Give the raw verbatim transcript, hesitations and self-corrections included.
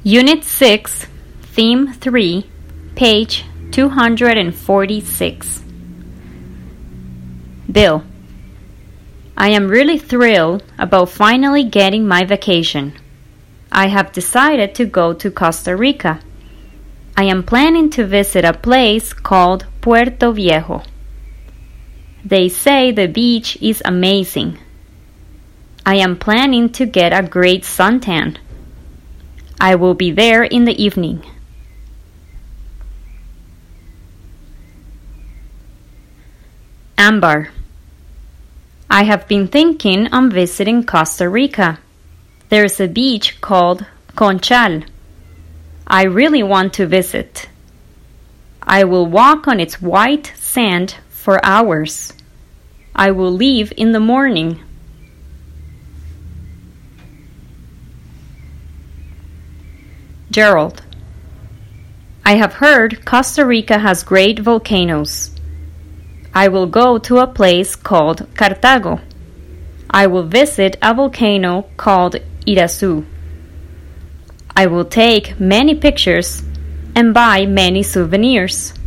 Unit six, Theme three, page two hundred forty-six. Bill, I am really thrilled about finally getting my vacation. I have decided to go to Costa Rica. I am planning to visit a place called Puerto Viejo. They say the beach is amazing. I am planning to get a great suntan. I will be there in the evening. Ambar, I have been thinking on visiting Costa Rica. There's a beach called Conchal. I really want to visit. I will walk on its white sand for hours. I will leave in the morning. Gerald, I have heard Costa Rica has great volcanoes. I will go to a place called Cartago. I will visit a volcano called Irazu. I will take many pictures and buy many souvenirs.